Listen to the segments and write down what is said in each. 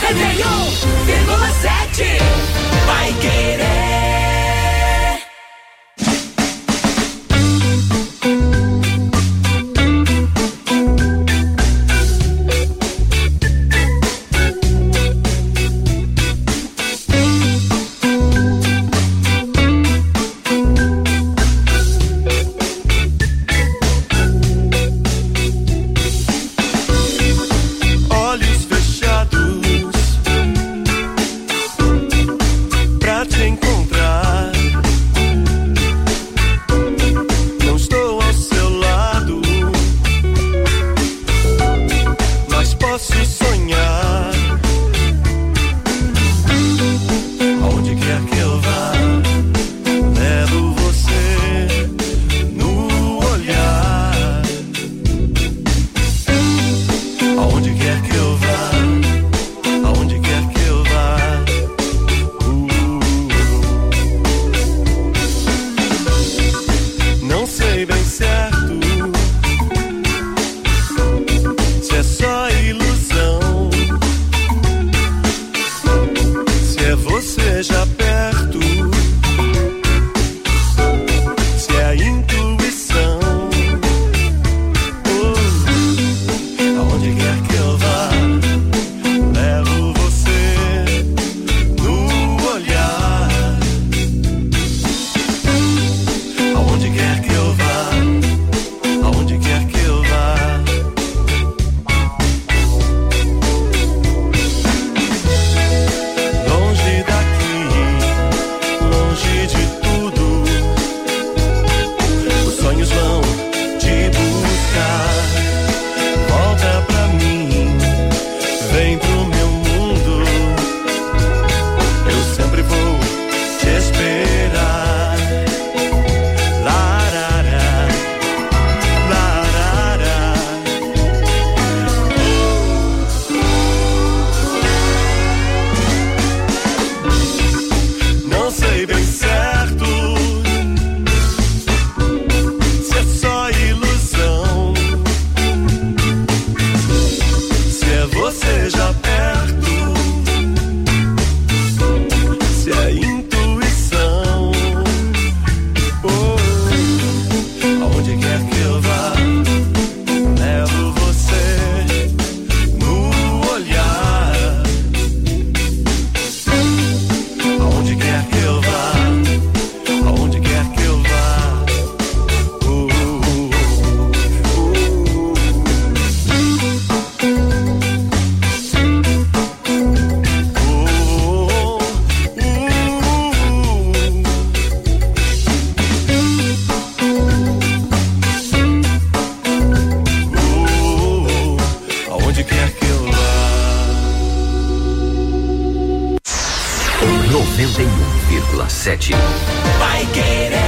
91,7 Vai Querer. Vai Querer.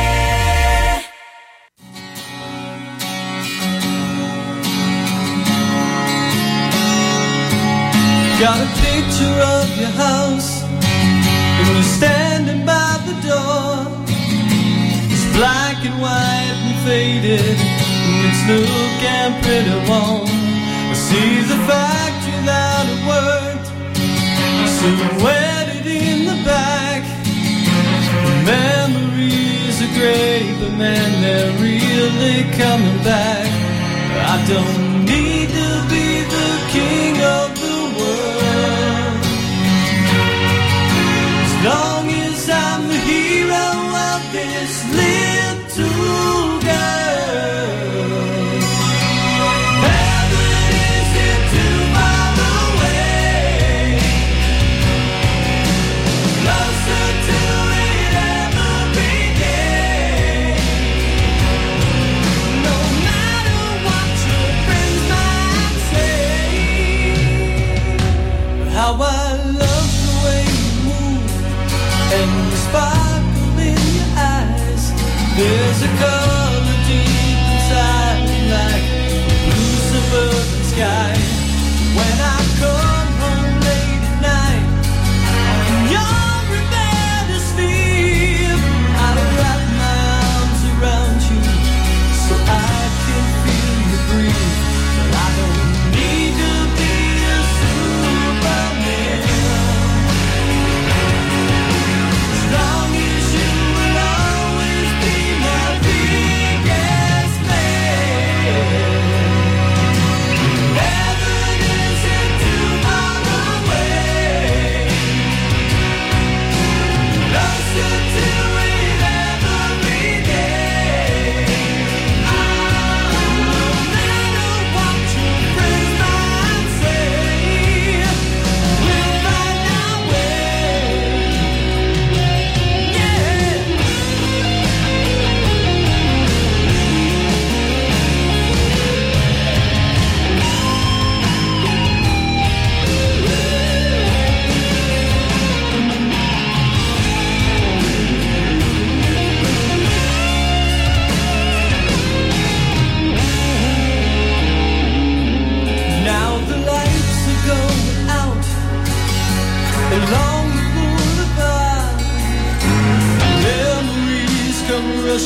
Got a picture of your house and you're standing by the door. It's black and white and faded and it's looking pretty warm. I see the factory that it worked silhouetted in the back. Memories are great, but man, they're really coming back. I don't need to be the king of the world, as long as I'm the hero of this little girl. Heaven isn't too far away, closer to it every day. No matter what your friends might say, how I love the way you move and the sparkle in your eyes. There's a color deep inside, like the blue suburban sky. When I come home late at night and you're in bed asleep, I'll wrap my arms around you so I can feel you breathe. But I don't need to be a Superman.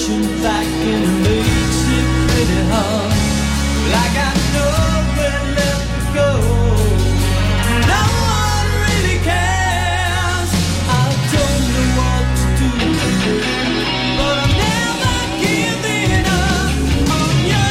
pushing back and it makes it pretty hard. Like I nowhere left to go. No one really cares. I don't know what to do, but I'm never giving up on you.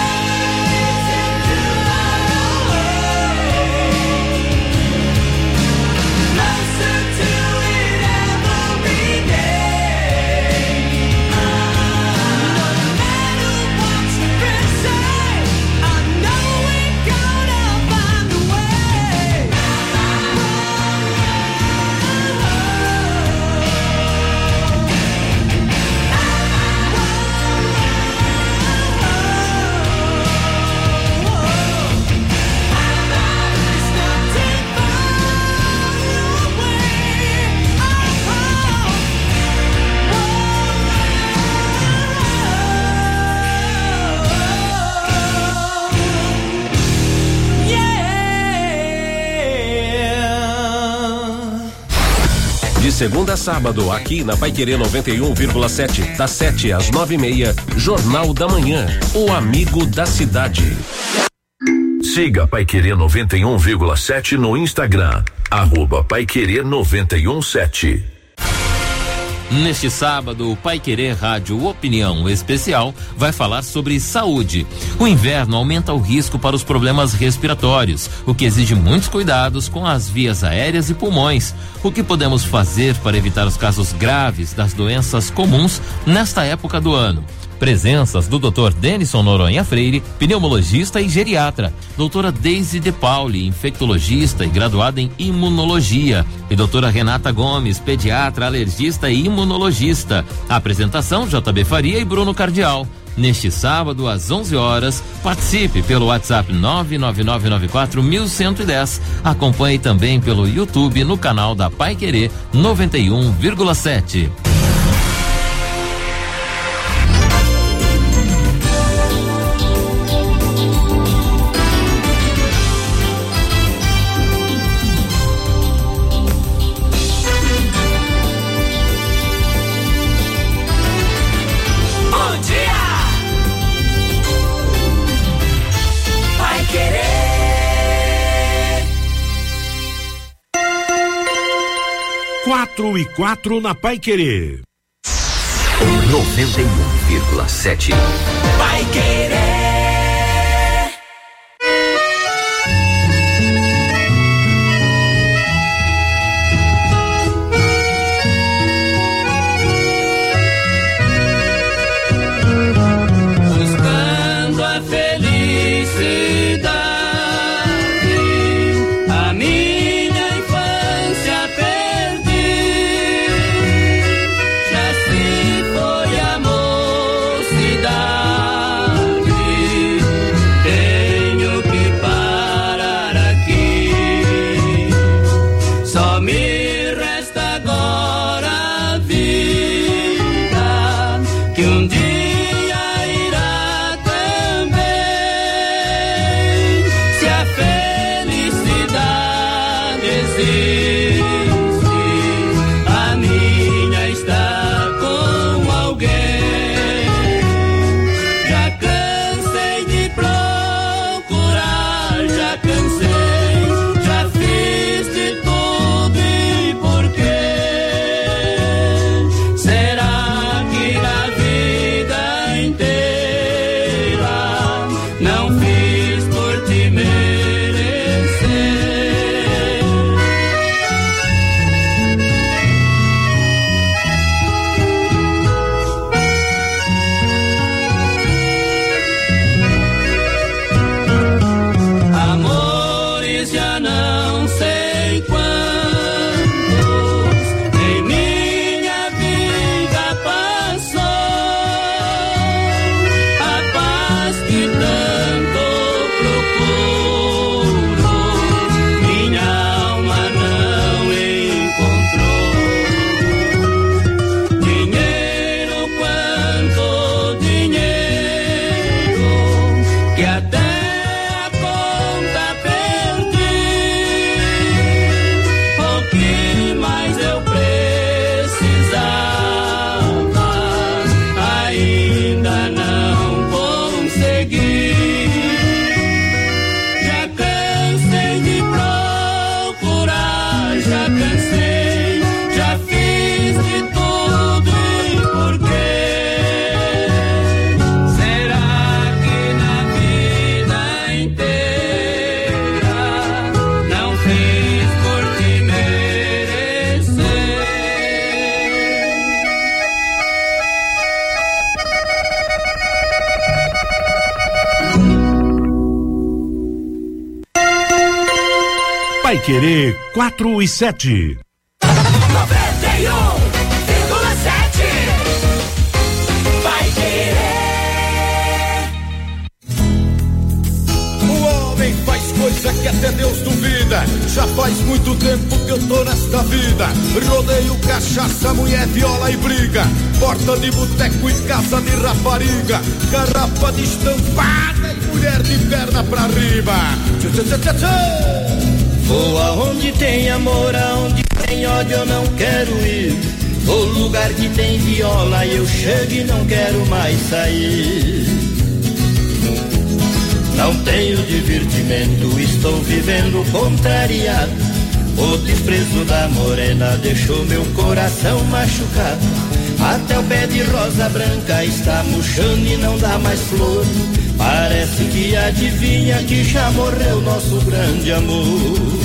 Closer to it every day. No matter what your friends say, I know we're gonna find a way. It's not too far De segunda a sábado, aqui na Paiquerê 91,7, das 7 às 9:30, Jornal da Manhã, o amigo da cidade. Siga Paiquerê 91,7 no Instagram, @Paiquerê 91,7. Neste sábado, o Paiquerê Rádio Opinião Especial vai falar sobre saúde. O inverno aumenta o risco para os problemas respiratórios, o que exige muitos cuidados com as vias aéreas e pulmões. O que podemos fazer para evitar os casos graves das doenças comuns nesta época do ano? Presenças do Dr. Denison Noronha Freire, pneumologista e geriatra, doutora Deise De Pauli, infectologista e graduada em imunologia, e doutora Renata Gomes, pediatra, alergista e imunologista. A apresentação, JB Faria e Bruno Cardial. Neste sábado, às 11 horas, participe pelo WhatsApp 99994-1110. Acompanhe também pelo YouTube no canal da Paiquerê 91,7. Bom dia! Vai querer. 4:04 na Paiquerê. 91,7. Vai querer. Buscando a felicidade, a minha infância perdi. Já se foi a mocidade, tenho que parar aqui. Só me resta agora a vida, que um dia irá também. Se a felicidade existe, a minha está com alguém. Já cansei de procurar, já cansei, já fiz de tudo e por quê? Será que na vida inteira não fiz por te merecer? Querer 4 e 7. 91,7 Vai Querer. O homem faz coisa que até Deus duvida. Já faz muito tempo que eu tô nesta vida. Rodeio, cachaça, mulher, viola e briga. Porta de boteco e casa de rapariga. Garrafa de estampada e mulher de perna pra riba. Vou aonde tem amor, aonde tem ódio eu não quero ir. Vou lugar que tem viola e eu chego e não quero mais sair. Não tenho divertimento, estou vivendo contrariado. O desprezo da morena deixou meu coração machucado. Até o pé de rosa branca está murchando e não dá mais flor. Parece que adivinha que já morreu nosso grande amor.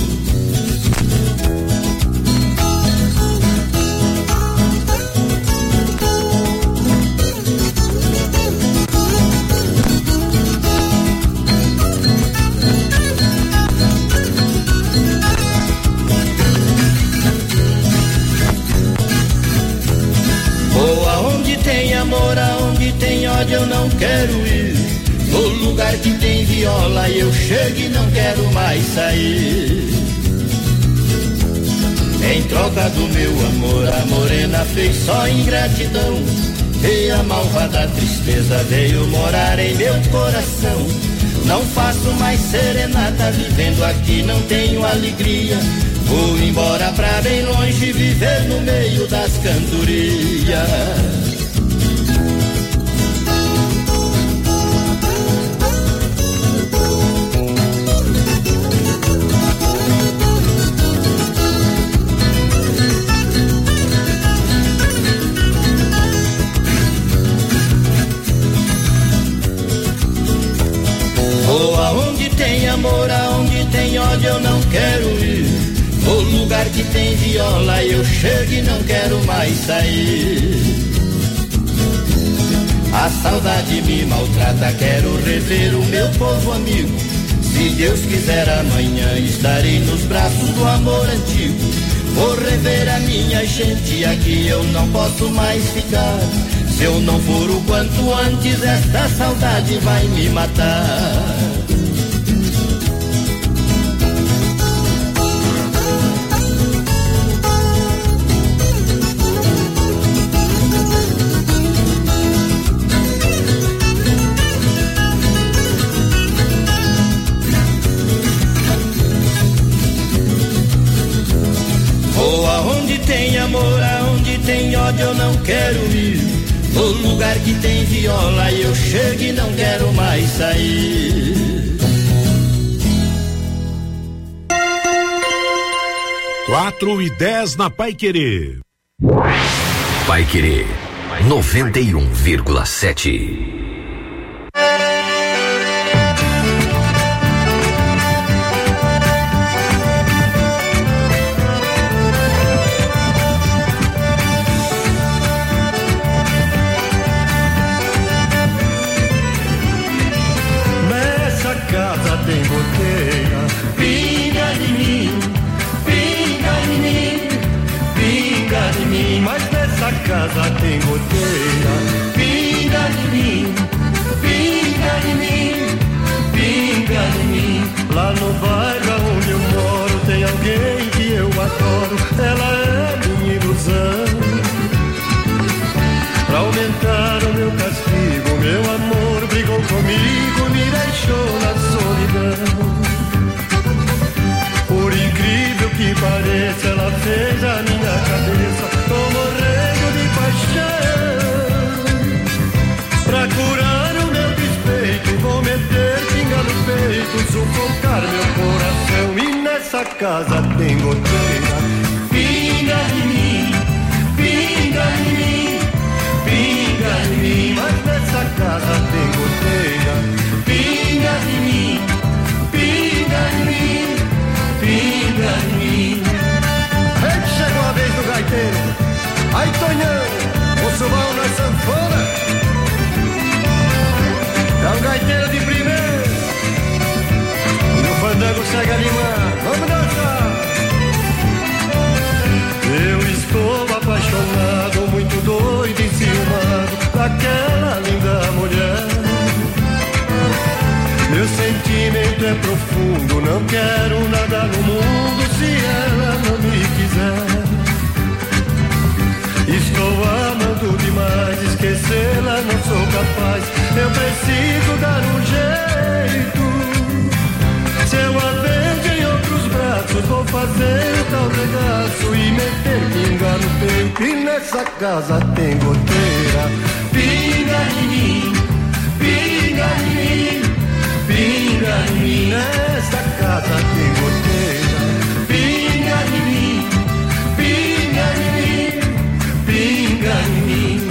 Vou aonde tem amor, aonde tem ódio eu não quero ir. No lugar que tem viola eu chego e não quero mais sair. Em troca do meu amor a morena fez só ingratidão. E a malvada tristeza veio morar em meu coração. Não faço mais serenata, vivendo aqui não tenho alegria. Vou embora pra bem longe, viver no meio das cantorias. Aonde tem amor, aonde tem ódio eu não quero ir. No lugar que tem viola eu chego e não quero mais sair. A saudade me maltrata, quero rever o meu povo amigo. Se Deus quiser amanhã estarei nos braços do amor antigo. Vou rever a minha gente, aqui eu não posso mais ficar. Se eu não for o quanto antes, esta saudade vai me matar. Aonde tem amor, aonde tem ódio eu não quero ir. No lugar que tem viola eu chego e não quero mais sair. 4:10 na Paiquerê. Paiquerê 91,7. Tem goteira, pinga de mim, pinga de mim, pinga de mim. Mas nessa casa tem goteira, pinga de mim, pinga de mim, pinga de mim. Lá no bairro onde eu moro tem alguém que eu adoro. Ela é minha ilusão. Pra aumentar o meu castigo, meu amor brigou comigo, me deixou na solidão. Por incrível que pareça, ela fez a minha cabeça. Tô morrendo de paixão. Pra curar o meu despeito, vou meter pinga no peito, sufocar meu coração. E nessa casa tem goteira, pinga de mim, pinga de mim, pinga de mim. Mas nessa casa tem goteira, pinga de mim, pinga de mim, pinga de mim. Ei, chegou a vez do gaiteiro. Aí, Tonhão, o subão na sanfona. É um gaiteiro de primeiro. E o fandango segue animado. Vamos dançar. fazer tal regaço e meter pinga no peito. E nessa casa tem goteira. Pinga em mim, pinga em mim, pinga em mim. Nessa casa tem goteira. Pinga em mim, pinga em mim, pinga em mim.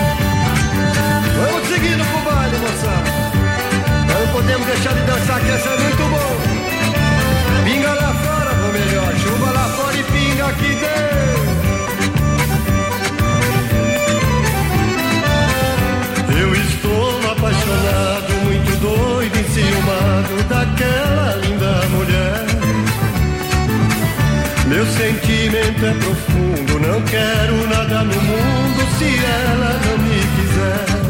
Vamos seguindo pro baile, moçada. Não podemos deixar de dançar, que essa é muito bom. Pinga lá fora, ou melhor, chuva lá fora e pinga aqui dentro. Eu estou apaixonado, muito doido, enciumado daquela linda mulher. Meu sentimento é profundo, não quero nada no mundo se ela não me quiser.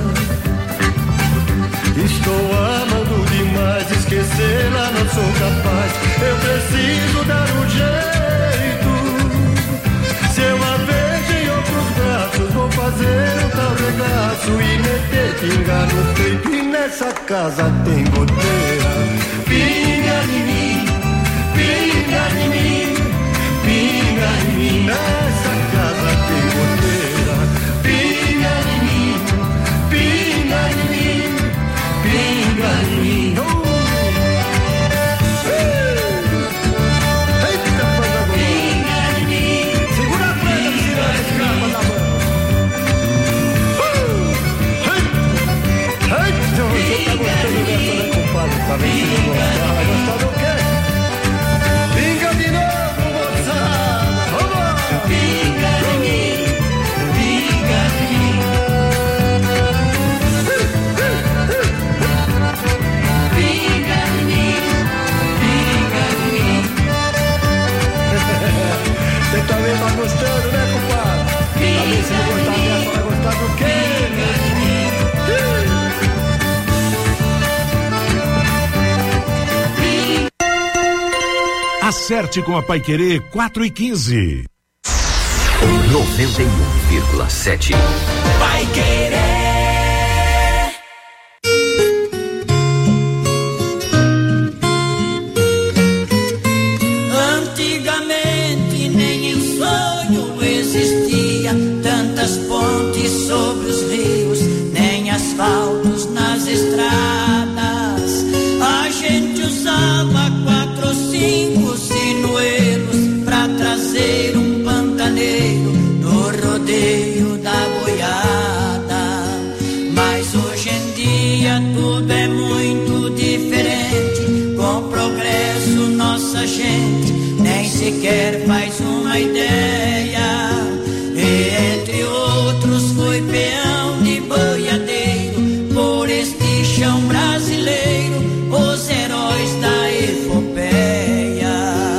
Estou amando demais, esquecê-la não sou capaz. Eu preciso dar um jeito. Se eu a vejo em outros braços, vou fazer um tal regaço e meter pinga no peito. E nessa casa tem goteira. Pinga em mim, pinga em mim, pinga em mim. Nessa casa tem goteira. Pinga em mim, pinga em mim, pinga em mim. Eita, coisa boa. Pinga em mim. Segura a frente, tira a escapa da mão. Eita, você tá gostando dessa, né, compadre? Tá vendo se não gostar? Vai gostar do quê? Pinga de novo, moçada. Vamos! Pinga em mim, pinga em mim. Pinga em mim, pinga em mim. Você também tá gostando, né, compadre? Tá vendo se não gostar dessa, vai gostar do quê? Acerte com a Paiquerê 4:15. 91,7. Paiquerê. Antigamente nem em sonho existia tantas pontes sobre os rios, nem asfaltos nas estradas. A gente usava 4 ou 5 sinuelos pra trazer um pantaneiro no rodeio da boiada. Mas hoje em dia tudo é muito diferente. Com o progresso nossa gente nem sequer faz uma ideia. E entre outros foi peão de boiadeiro por este chão brasileiro, os heróis da epopeia.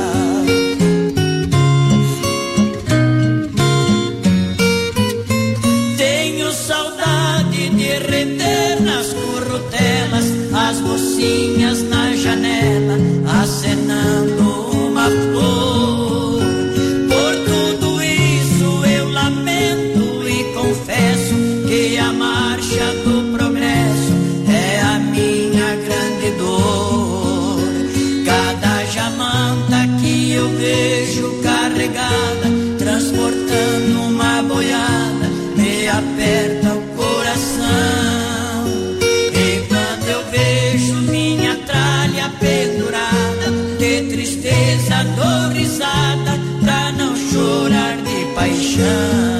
Tenho saudade de reter nas currutelas as mocinhas na janela acenando uma flor. Por tudo isso eu lamento e confesso que a marcha do progresso é a minha grande dor. Cada jamanta que eu vejo carregada, transportando uma boiada, me aperta o coração. E quando eu vejo minha tralha pendurada, de tristeza dou risada pra não chorar de paixão.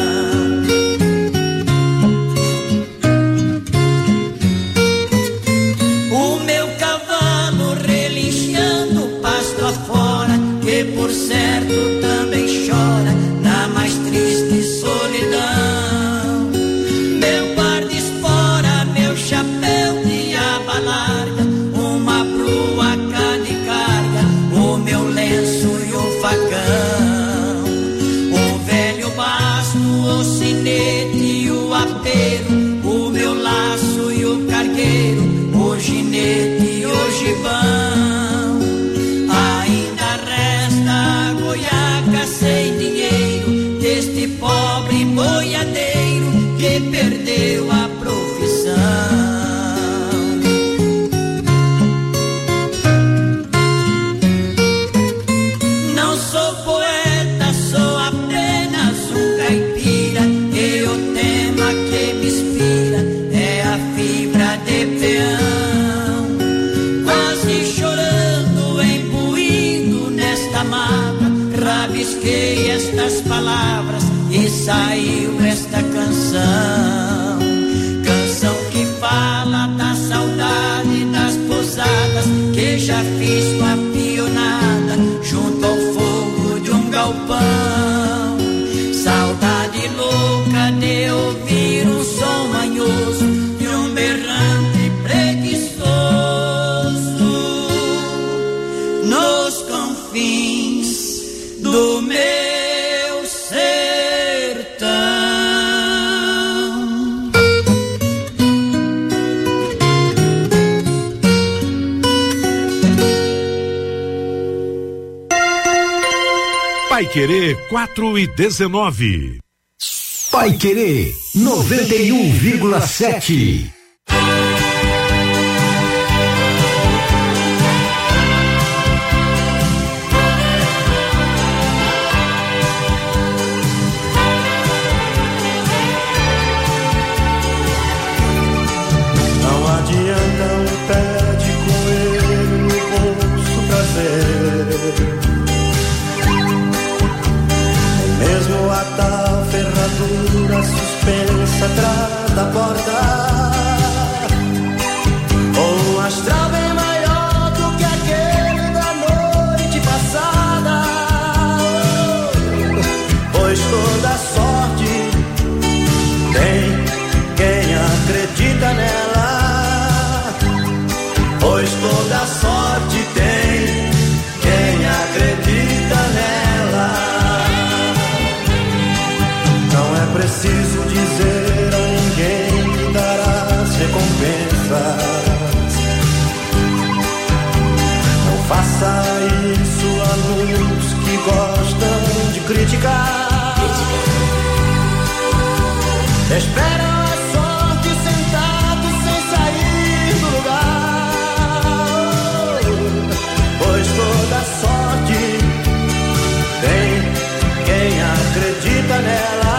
O meu cavalo relinchando pasto afora, que por certo também chora na mais triste solidão. Meu guarda-espora, meu chapéu de aba larga, uma bruaca de carga, o meu lenço e o facão, o velho basto, o sinete e o apeiro, o meu laço e o cargueiro, o ginete e o gibão. Ainda resta a goiaca sem dinheiro deste pobre boiadeiro que perdeu a profissão. Não palavra, rabisquei estas palavras e saiu esta canção. Canção que fala da saudade das pousadas que já fiz com a pionada junto ao fogo de um galpão. Saudade louca de ouvir um som manhoso de um berrante preguiçoso nos confins do meu sertão. Paiquerê 4:19. Paiquerê 91,7. Não adianta um pé de coelho no bolso trazer, mesmo a tal ferradura suspensa atrás da porta, ou um astral bem maior do que aquele da noite passada, pois toda sorte tem quem acredita nela, pois toda sorte tem quem acredita nela. Não é preciso dizer a ninguém que dará as recompensas. Não faça isso a alunos que gostam de criticar. Esperam a sorte sentados sem sair do lugar, pois toda sorte tem quem acredita nela,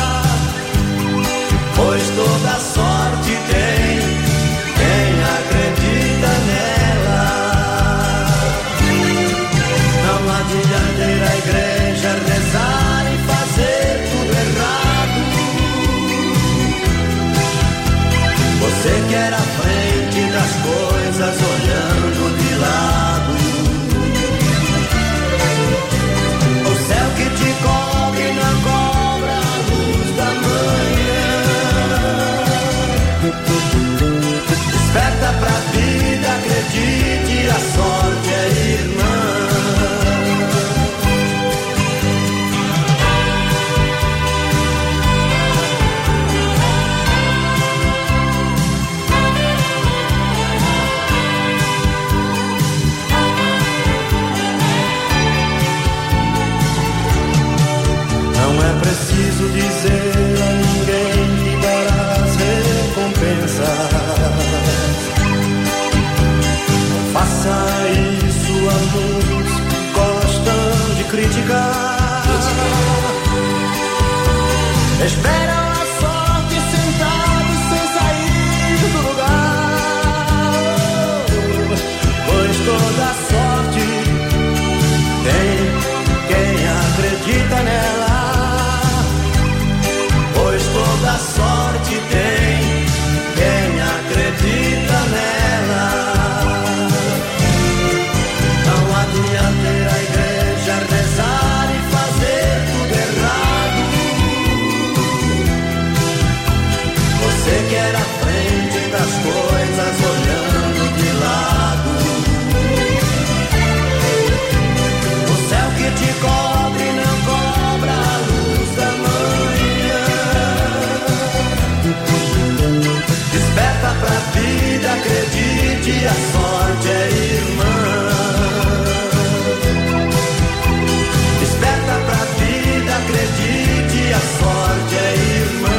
pois toda sorte tem quem acredita nela. Não adianta ir à igreja rezar e fazer tudo errado. Você quer a frente das coisas olhando de lado. O céu que te cobre não cobra a luz da manhã. Desperta pra vida, acredite, a sorte é irmã. Não é preciso dizer a ninguém que dará as recompensas. Não faça isso a muitos que gostam de criticar. Esperam a sorte sentados sem sair do lugar, pois toda sorte tem quem acredita nela, pois toda sorte tem quem acredita nela. Não adianta ir à igreja rezar e fazer tudo errado. Você quer a frente das coisas olhando de lado. O céu que te cobre não cobra a luz da manhã. Desperta pra vida, acredite, a sorte é irmã. Desperta pra vida, acredite, a sorte é irmã.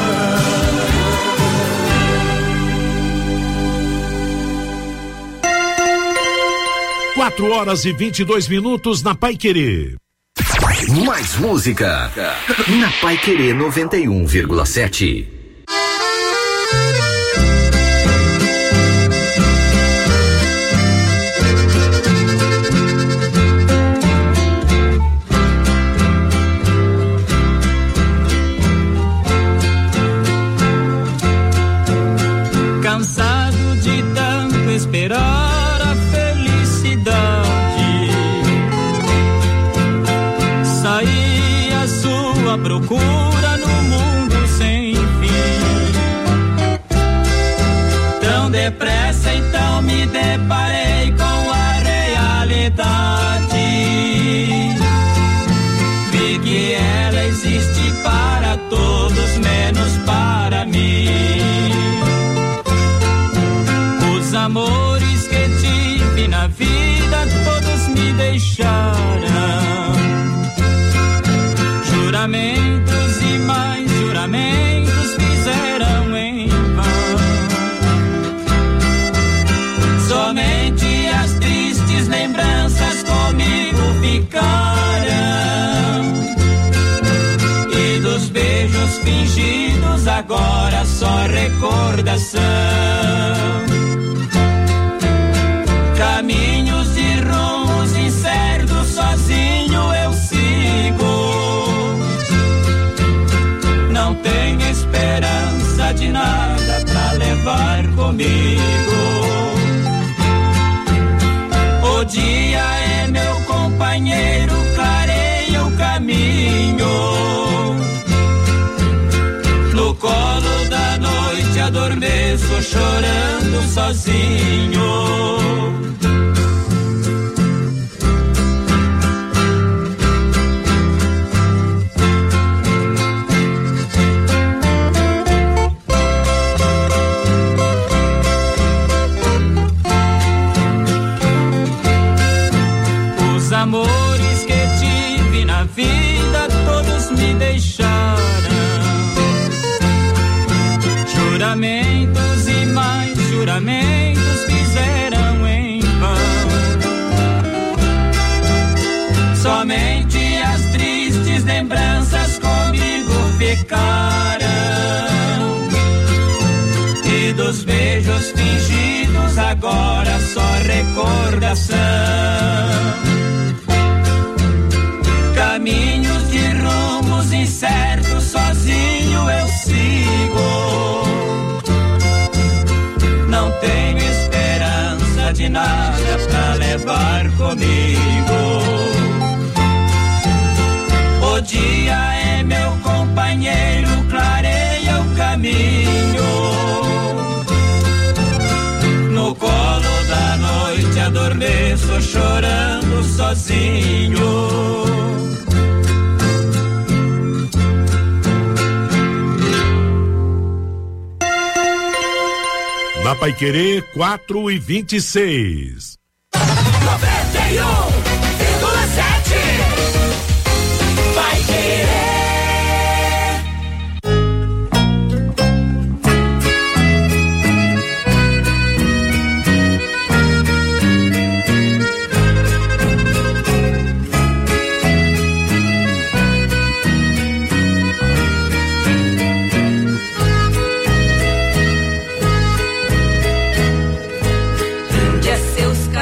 4:22 na Paiquerê. Mais música na Paiquerê 91,7. saí à sua procura no mundo sem fim. Tão depressa então me deparei com a realidade. Vi que ela existe para todos, menos para mim. Os amores que tive na vida todos me deixaram. Juramentos e mais juramentos fizeram em vão. Somente as tristes lembranças comigo ficaram. E dos beijos fingidos agora só recordação. Caminhos de rumos incertos, sozinho eu sigo. Não tenho esperança de nada pra levar comigo. O dia é meu companheiro, clareia o caminho. No colo da noite adormeço chorando sozinho. Os amores que tive na vida todos me deixaram. Juramentos e mais juramentos fizeram em vão. Somente as tristes lembranças comigo ficaram. E dos beijos fingidos agora só recordação. Caminhos de rumos incertos, sozinho eu sigo. Não tenho esperança de nada pra levar comigo. O dia é meu companheiro, clareia o caminho. No colo da noite adormeço chorando sozinho. Na Paiquerê 4:26. 91,7 Paiquerê. Seus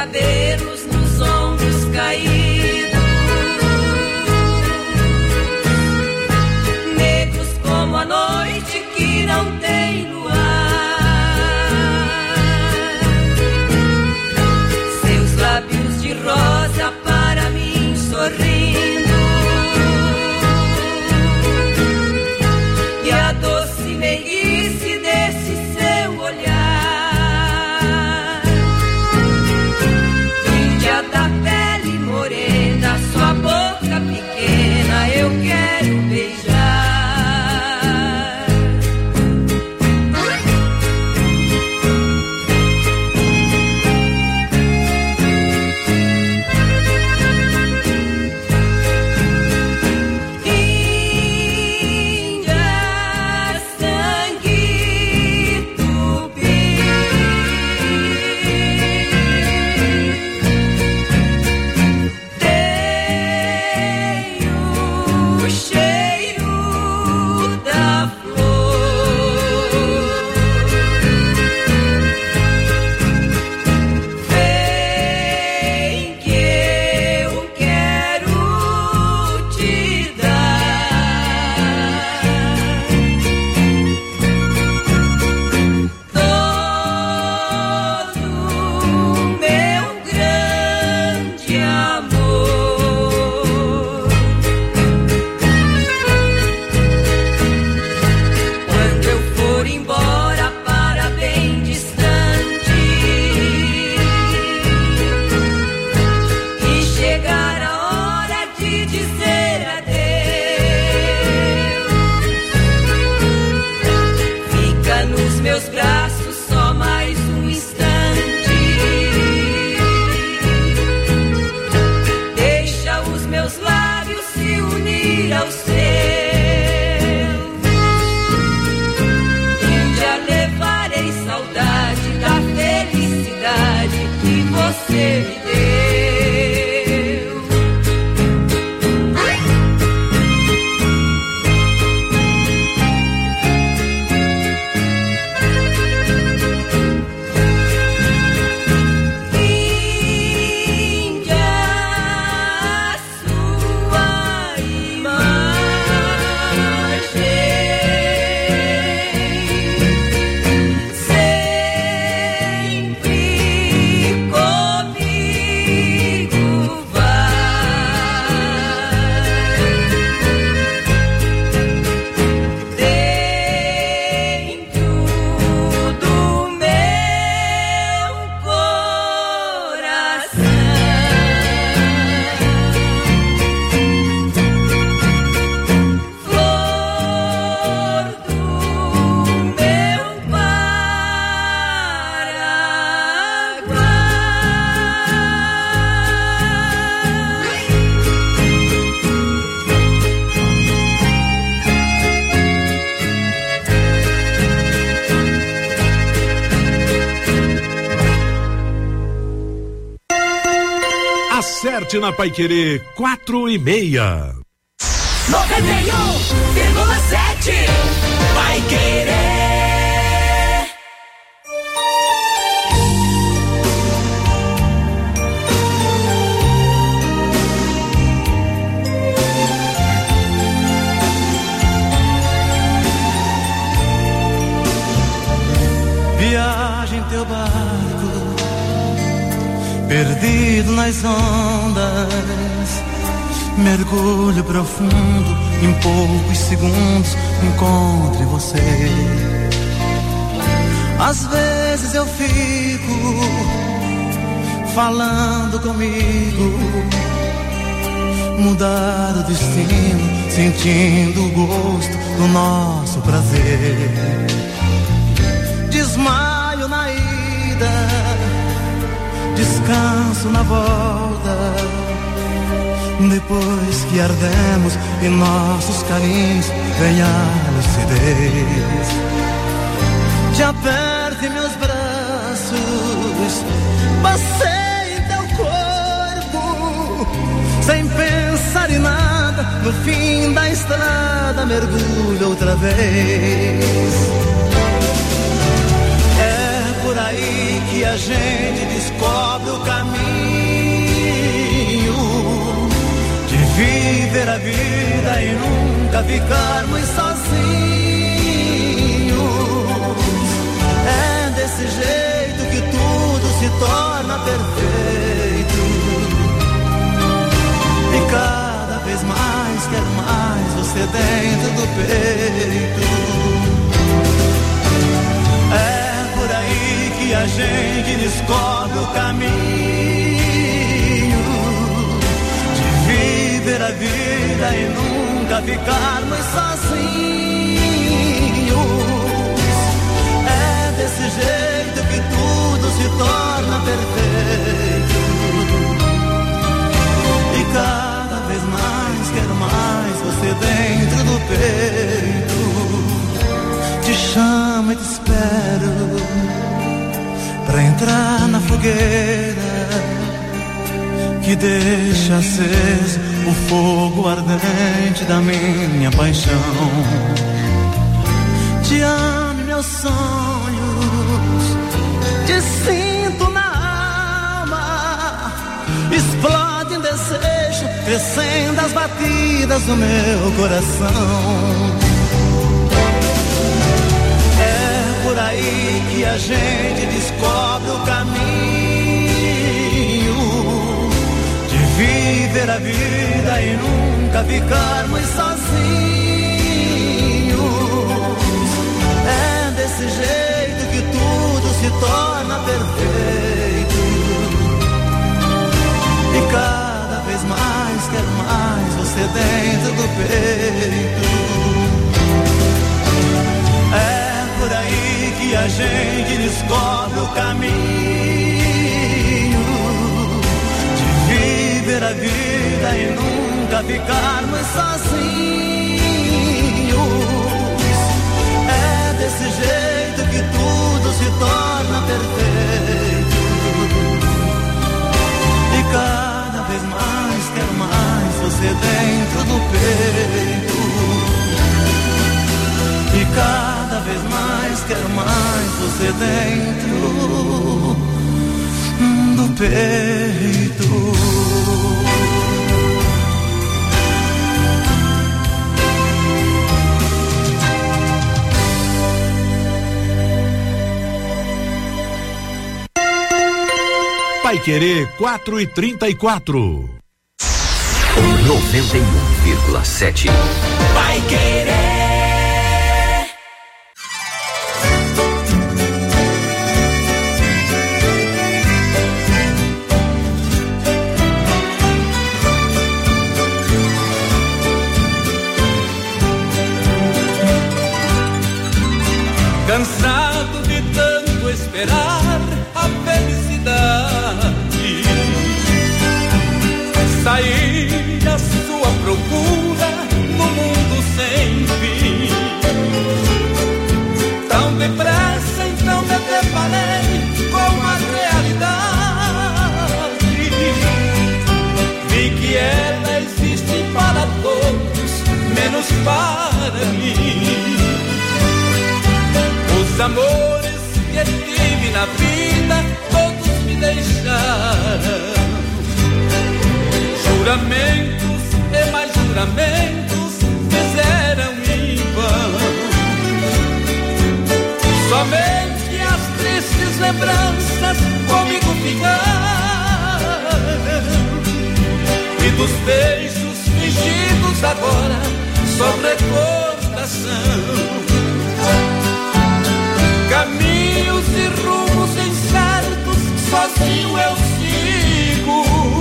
Acerte na Paiquerê 4:30. 91,7 Paiquerê. Viaja em teu barco, perdido nas ondas, mergulho profundo, em poucos segundos encontre você. Às vezes eu fico falando comigo, mudar o destino, sentindo o gosto do nosso prazer. Desmaio na ida, descanso na volta, depois que ardemos e nossos carinhos vem a lucidez. Te aperto em meus braços, passei em teu corpo, sem pensar em nada, no fim da estrada mergulho outra vez. Por aí que a gente descobre o caminho de viver a vida e nunca ficarmos sozinhos. É desse jeito que tudo se torna perfeito, e cada vez mais quero mais você dentro do peito. Por aí que a gente descobre o caminho de viver a vida e nunca ficarmos sozinhos. É desse jeito que tudo se torna perfeito, e cada vez mais quero mais você dentro do peito. Te chamo e te espero pra entrar na fogueira que deixa aceso o fogo ardente da minha paixão. Te amo, meus sonhos, te sinto na alma, explode em desejo, crescendo as batidas do meu coração. Por aí que a gente descobre o caminho de viver a vida e nunca ficarmos sozinhos. É desse jeito que tudo se torna perfeito, e cada vez mais quero mais você dentro do peito. Por aí que a gente descobre o caminho de viver a vida e nunca ficarmos sozinhos. É desse jeito que tudo se torna perfeito, e cada vez mais quero mais você dentro do peito. E cada vez mais quero mais você dentro do peito. Paiquerê 4:34. 91,7. Paiquerê. Cansado de tanto esperar a felicidade, saí à sua procura no mundo sem fim. na vida todos me deixaram. Juramentos e mais juramentos fizeram em vão. Somente as tristes lembranças comigo ficaram. E dos beijos fingidos agora só recordação. Caminhos e rumos incertos, sozinho eu sigo.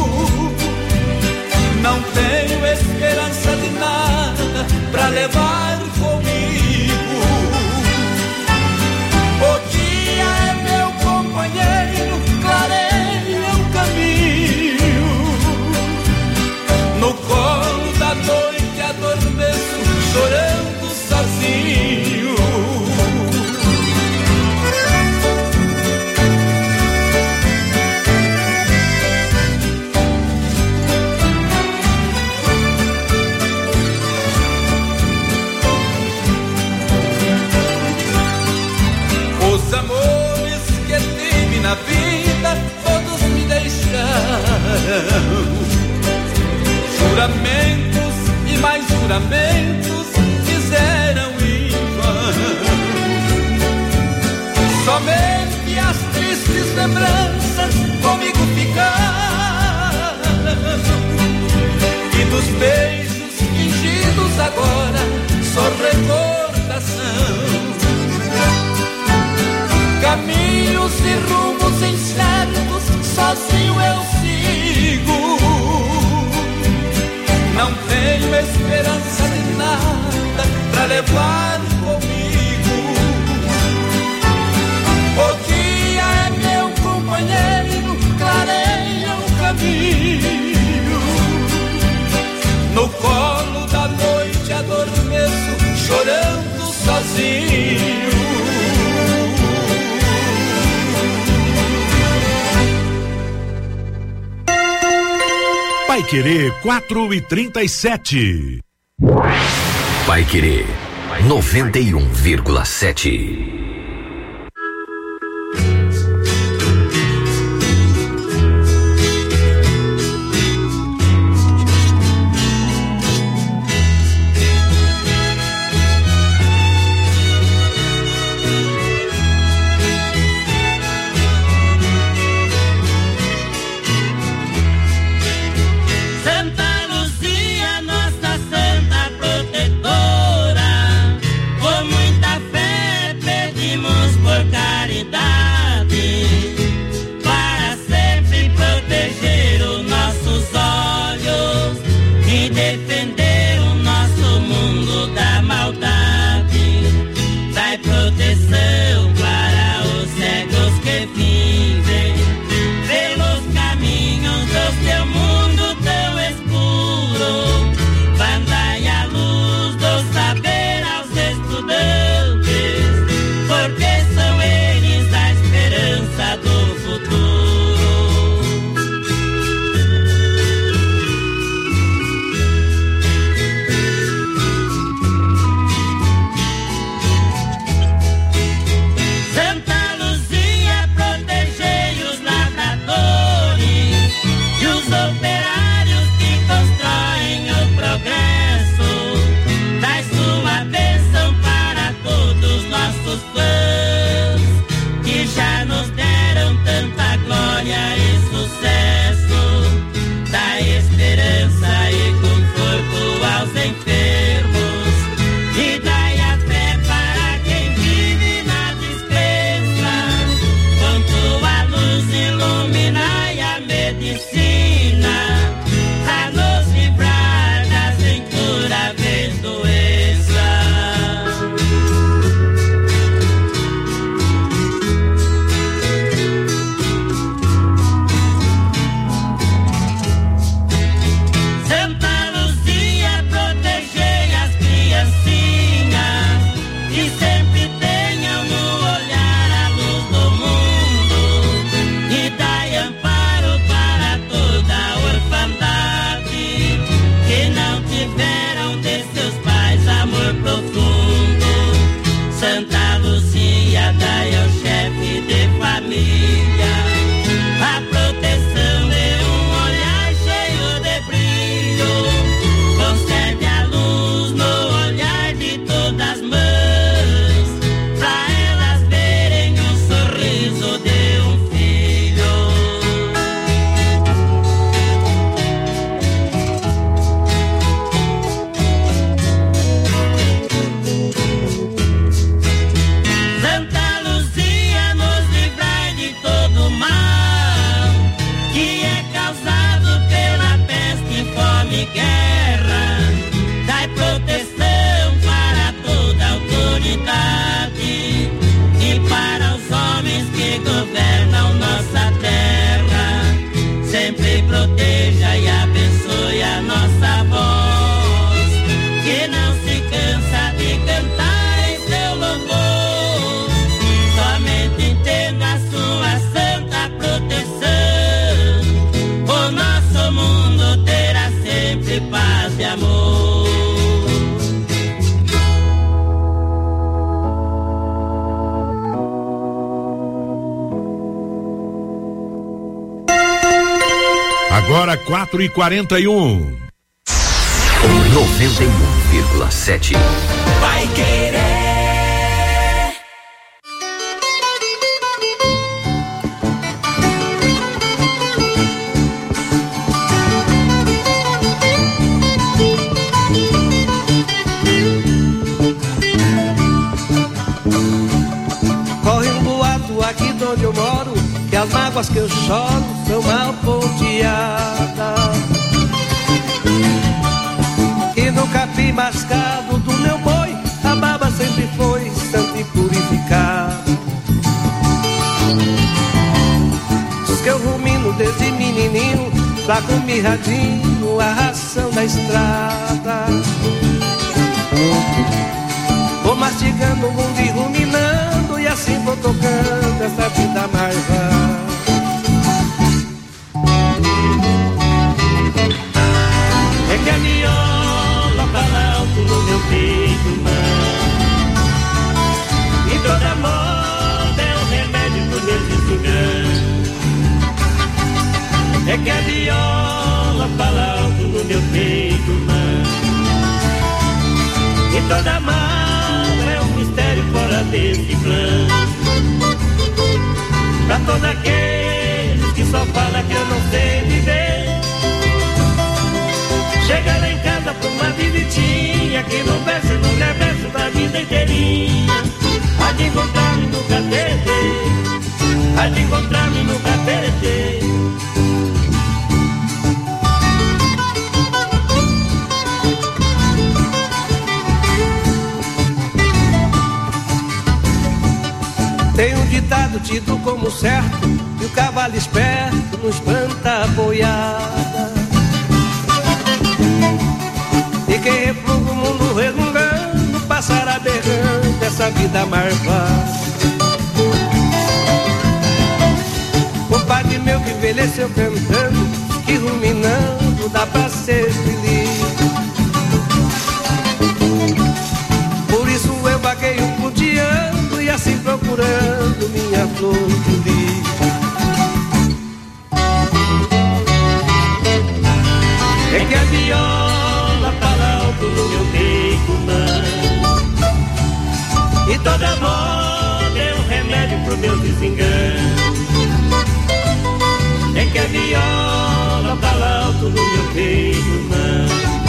Não tenho esperança de nada pra levar comigo. O dia é meu companheiro, clareia o caminho. No colo da noite adormeço, chorando sozinho. Os amores que tive na vida todos me deixaram. Juramentos e mais juramentos fizeram em vão. Somente as tristes lembranças comigo ficaram. E dos beijos fingidos agora só recordação. Caminhos e rumos incertos, sozinho eu sigo. Não tenho esperança de nada pra levar comigo. O dia é meu companheiro, clareia o caminho. No colo da noite adormeço, chorando sozinho. Paiquerê 4:37. Paiquerê 91,7. Com muita fé pedimos Agora 4h41. 91,7. Vai Querer. Corre um boato aqui de onde eu moro, que as mágoas que eu choro são mal ponteadas. E no capim mascado do meu boi, a baba sempre foi santa e purificada. Diz que eu rumino desde menininho, lá com mirradinho, a ração da estrada. Vou mastigando o mundo e ruminando, e assim vou tocando essa vida marvada. É que a viola fala alto no meu peito, mãe, e toda moda é um remédio pro meu desengano. É que a viola fala alto no meu peito, mãe, e toda mágoa é um mistério fora desse plano. Pra todos aqueles que só falam que eu não sei viver, chega lá em casa pra uma visitinha, que no verso e no reverso da vida inteirinha há de encontrar-me no catete, há de encontrar-me no catete. Tem um ditado tido como certo, que o cavalo esperto não espanta a boiada. E quem refluga o mundo resmungando, passará berrando essa vida marvada. Compadre meu que envelheceu cantando, que ruminando dá pra ser feliz. Por isso eu vagueio punteando e assim procurando minha flor feliz. É que a viola fala alto no meu peito, mãe, e toda moda é um remédio pro meu desengano. É que a viola fala alto no meu peito, mãe,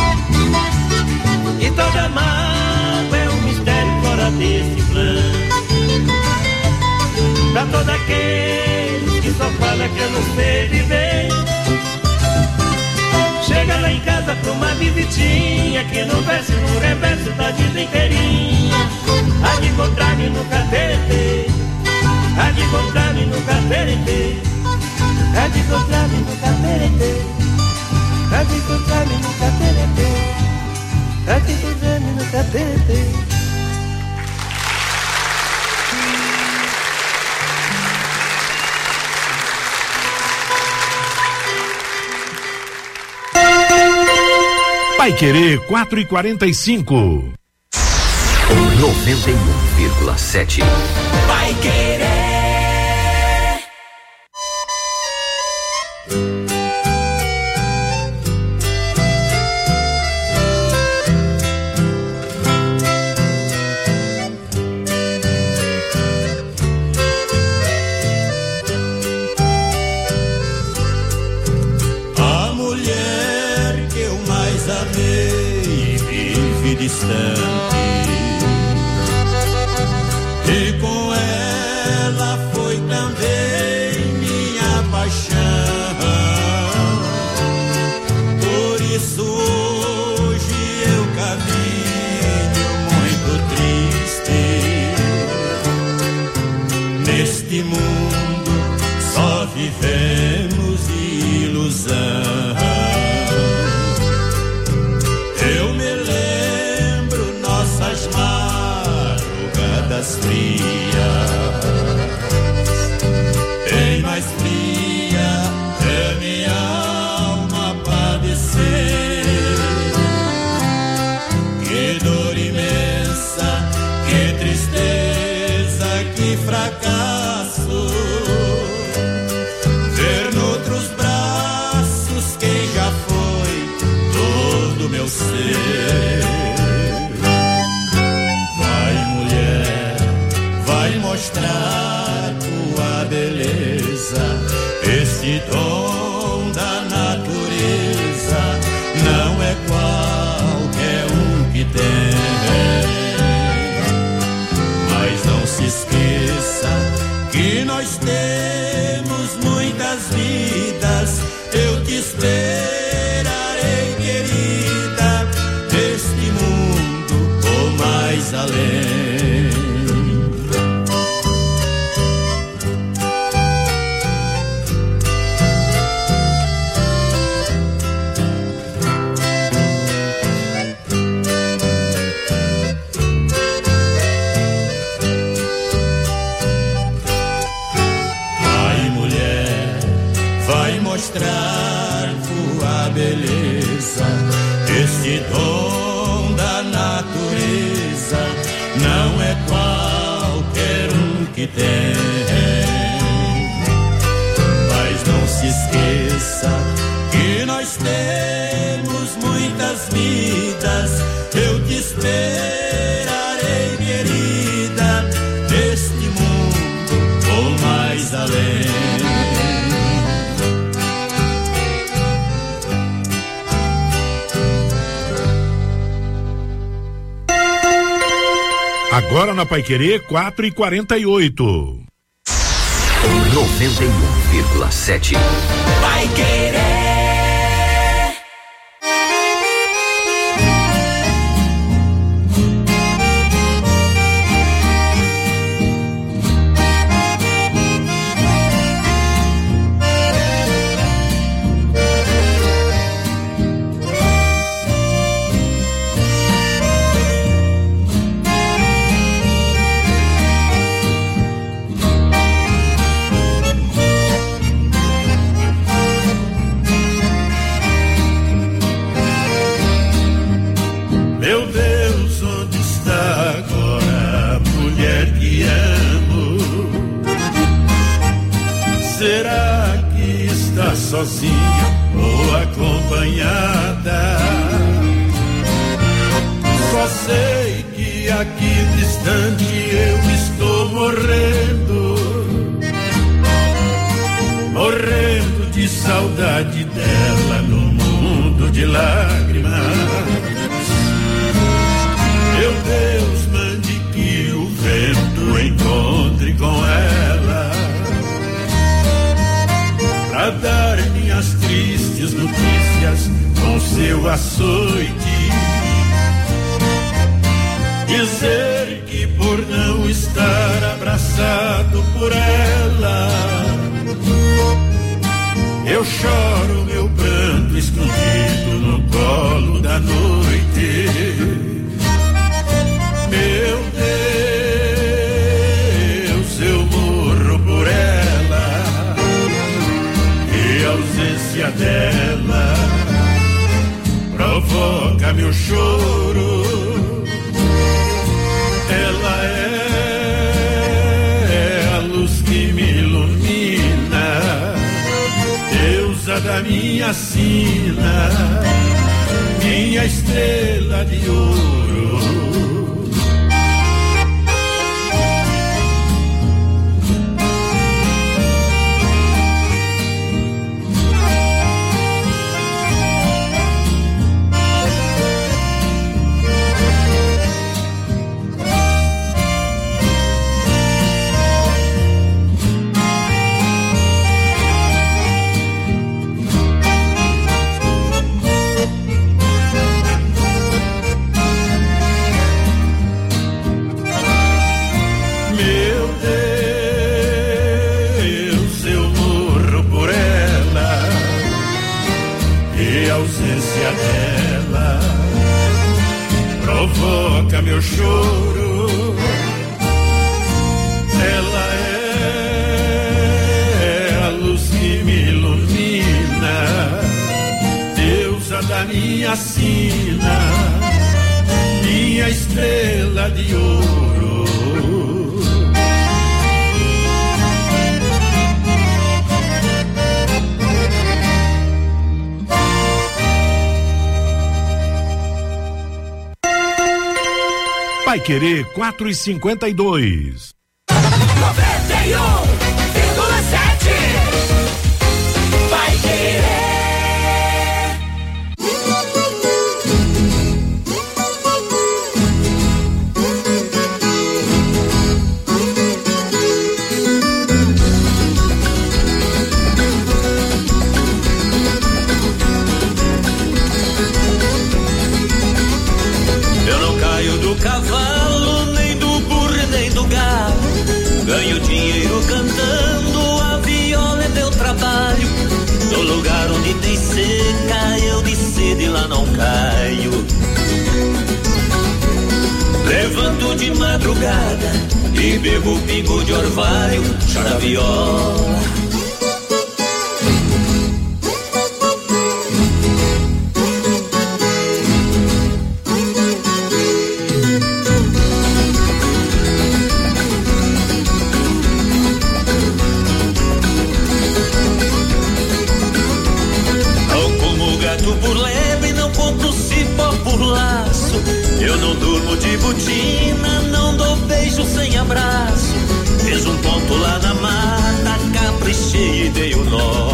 e toda mágoa é um mistério fora desse plano. Pra todos aqueles que só falam que eu não sei viver, chega lá em casa pra uma visitinha, que no verso e no reverso da vida inteirinha há de encontrar-me no catete, há de encontrar-me no catete, há de encontrar-me no catete, há de encontrar-me no catete, há de encontrar-me no catete. Vai Querer 4h45. 91,7. Vai Querer. A mulher que eu mais amei vive distante, e com ela foi também minha paixão. Por isso hoje eu caminho muito triste. Neste mundo só vivemos ilusão. Eu me lembro nossas madrugadas frias, bem mais fria é minha alma padecer. Que dor imensa, que tristeza, que fracasso, ver noutros braços que além. Vai, mulher, vai mostrar tua beleza, este dom da natureza não é qualquer um que tem. Mas não se esqueça que nós temos muitas vidas. Eu te esperarei, querida, neste mundo ou mais além. Agora na Paiquerê 4h48. 91,7. Paiquerê. Meu Deus, onde está agora a mulher que amo? Será que está sozinha ou acompanhada? Só sei que aqui distante eu estou morrendo, morrendo de saudade dela no mundo de lágrimas. Meu Deus, mande que o vento encontre com ela, pra dar minhas tristes notícias com seu açoite, dizer que por não estar abraçado por ela, eu choro meu pranto escondido no colo da noite. Meu Deus, eu morro por ela, e a ausência dela provoca meu choro. Ela é a luz que me ilumina, deusa da minha sina, minha estrela de ouro. Dela provoca meu choro. Ela é a luz que me ilumina, deusa da minha sina, minha estrela de ouro. Paiquerê 4h52. 91,7. Paiquerê. Eu não caio do cavalo caio. Levanto de madrugada e bebo pingo de orvalho, chora a viola. Por lebre, não conto cipó por laço. Eu não durmo de botina, não dou beijo sem abraço. Fiz um ponto lá na mata, caprichei e dei o nó.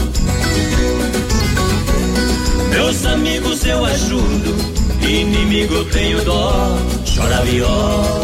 Meus amigos eu ajudo, inimigo eu tenho dó. Chora a viola.